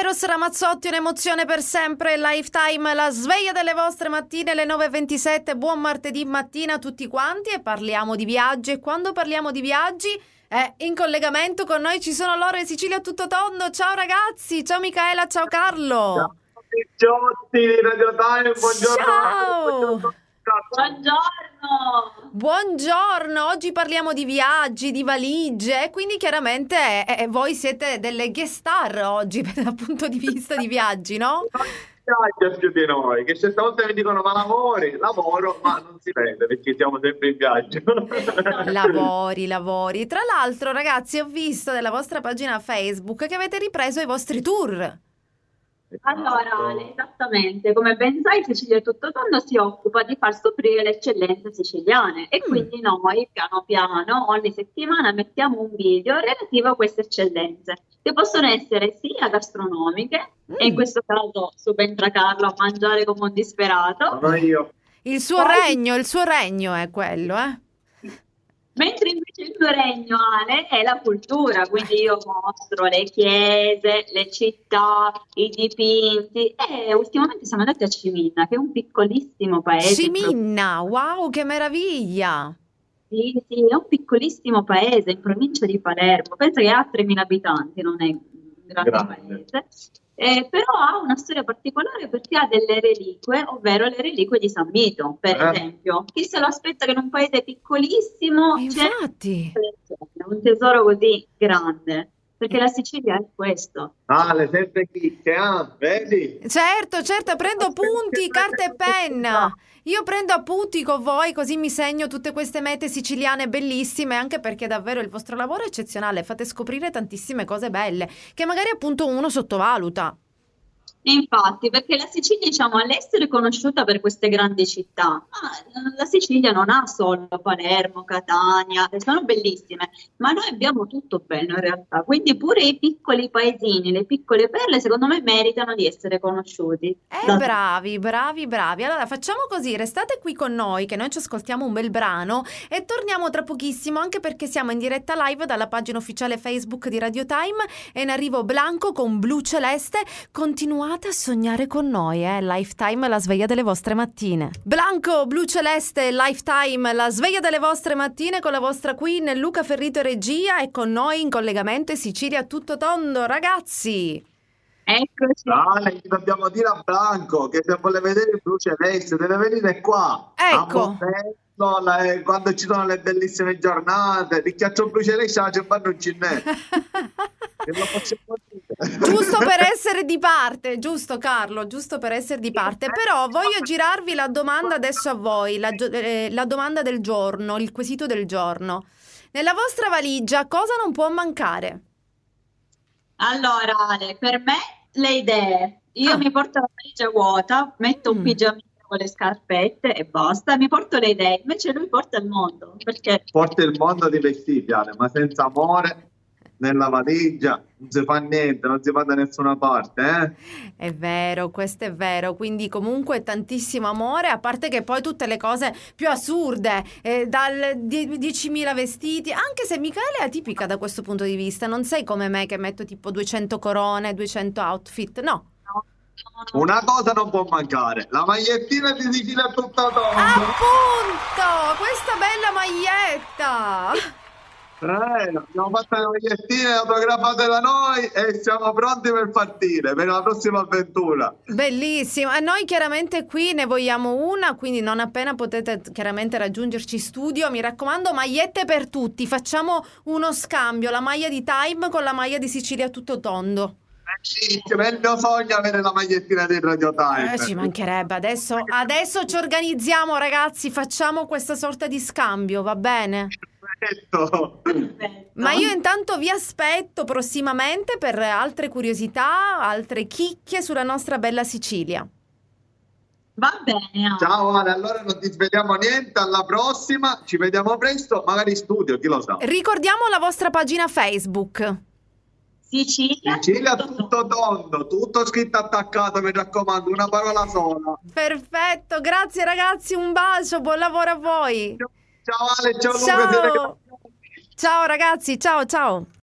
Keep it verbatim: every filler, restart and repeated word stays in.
Eros Ramazzotti, un'emozione per sempre, Lifetime, la sveglia delle vostre mattine, le nove e ventisette, buon martedì mattina a tutti quanti e parliamo di viaggi. E quando parliamo di viaggi, eh, in collegamento con noi ci sono Loro e Sicilia a tutto tondo. Ciao ragazzi, ciao Micaela, ciao Carlo. Ciao Picciotti di Radio Time, buongiorno. Ciao. Buongiorno. Buongiorno, oggi parliamo di viaggi, di valigie, e quindi chiaramente eh, voi siete delle guest star oggi dal punto di vista di viaggi, no? Viaggia più di noi, che certe volte mi dicono ma lavori, lavoro, ma non si vede perché siamo sempre in viaggio. Lavori, lavori. Tra l'altro, ragazzi, ho visto nella vostra pagina Facebook che avete ripreso i vostri tour. Allora, Ale, esattamente, come ben sai, Sicilia Tutto Tondo si occupa di far scoprire le eccellenze siciliane e Mm. quindi noi piano piano ogni settimana mettiamo un video relativo a queste eccellenze, che possono essere sia gastronomiche, e in Mm. questo caso subentra Carlo a mangiare come un disperato, Sono io. Il suo Poi- regno, il suo regno è quello, eh? mentre invece il mio regno, Ale, è la cultura, quindi io mostro le chiese, le città, i dipinti e ultimamente siamo andati a Ciminna, che è un piccolissimo paese. in provincia- Ciminna, wow, che meraviglia! Sì, sì, è un piccolissimo paese in provincia di Palermo, pensa che ha tremila abitanti, non è un grande Grande. paese. Eh, però ha una storia particolare perché ha delle reliquie, ovvero le reliquie di San Vito, per Eh. esempio. Chi se lo aspetta che in un paese piccolissimo E c'è infatti, un tesoro così grande? Perché la Sicilia è questo. Ah, le sempre chicche, ah, vedi? certo, certo, prendo appunti, carta e penna. Io prendo appunti con voi, così mi segno tutte queste mete siciliane bellissime, anche perché davvero il vostro lavoro è eccezionale, fate scoprire tantissime cose belle, che magari appunto uno sottovaluta. Infatti, perché la Sicilia, diciamo, all'estero è conosciuta per queste grandi città, ma eh, la Sicilia non ha solo Palermo, Catania, che sono bellissime, ma noi abbiamo tutto bello in realtà, quindi pure i piccoli paesini, le piccole perle, secondo me meritano di essere conosciuti. Eh, Da- bravi, bravi, bravi. Allora facciamo così, restate qui con noi, che noi ci ascoltiamo un bel brano e torniamo tra pochissimo, anche perché siamo in diretta live dalla pagina ufficiale Facebook di Radio Time e in arrivo Blanco con Blu Celeste. Continuate a sognare con noi, eh? Lifetime, la sveglia delle vostre mattine. Blanco, Blu Celeste, Lifetime, la sveglia delle vostre mattine con la vostra queen Luca Ferrito regia e con noi in collegamento Sicilia a tutto tondo, ragazzi. Eccoci. Ale, gli dobbiamo dire a Blanco che se vuole vedere il blu celeste deve venire qua. Ecco. A Montello, la- quando ci sono le bellissime giornate, il ghiaccio blu celeste la c'è non ce n'è. Che lo possiamo dire. Giusto per essere di parte, giusto Carlo, giusto per essere di parte. Però voglio girarvi la domanda adesso a voi, la, gio- eh, la domanda del giorno, il quesito del giorno. Nella vostra valigia cosa non può mancare? Allora, Ale, per me le idee. Io Ah. mi porto la valigia vuota, metto Mm. un pigiamino con le scarpette e basta, mi porto le idee. Invece lui porta il mondo, perché Porta il mondo di vestiti, Ale, ma senza amore nella valigia non si fa niente, non si va da nessuna parte, eh? È vero, questo è vero, quindi comunque tantissimo amore, a parte che poi tutte le cose più assurde, eh, dal die- diecimila vestiti, anche se Michele è atipica da questo punto di vista, non sei come me che metto tipo duecento corone, duecento outfit, no. no, no, no. Una cosa non può mancare, la magliettina di Sicilia tutta tondo. Appunto, questa bella maglietta! Eh, abbiamo fatto le magliettine autografate da noi e siamo pronti per partire per la prossima avventura. Bellissimo, e noi chiaramente qui ne vogliamo una, quindi non appena potete chiaramente raggiungerci in studio, mi raccomando, magliette per tutti, facciamo uno scambio, la maglia di Time con la maglia di Sicilia tutto tondo. Sì, è il mio sogno avere la magliettina di Radio Time. Eh, ci mancherebbe, adesso, adesso ci organizziamo ragazzi, facciamo questa sorta di scambio, va bene? Perfetto. Perfetto. Ma io intanto vi aspetto prossimamente per altre curiosità, altre chicche sulla nostra bella Sicilia. Va bene, Ale. Ciao Ale, allora non ti svegliamo niente, alla prossima, ci vediamo presto, magari in studio, chi lo sa. Ricordiamo la vostra pagina Facebook. Sicilia, Sicilia tutto tutto tondo, tutto scritto attaccato, mi raccomando, una parola sola. Perfetto, grazie ragazzi, un bacio, buon lavoro a voi. Ciao Ale, ciao Luca, siete Ciao. grandi. Ciao ragazzi, ciao ciao.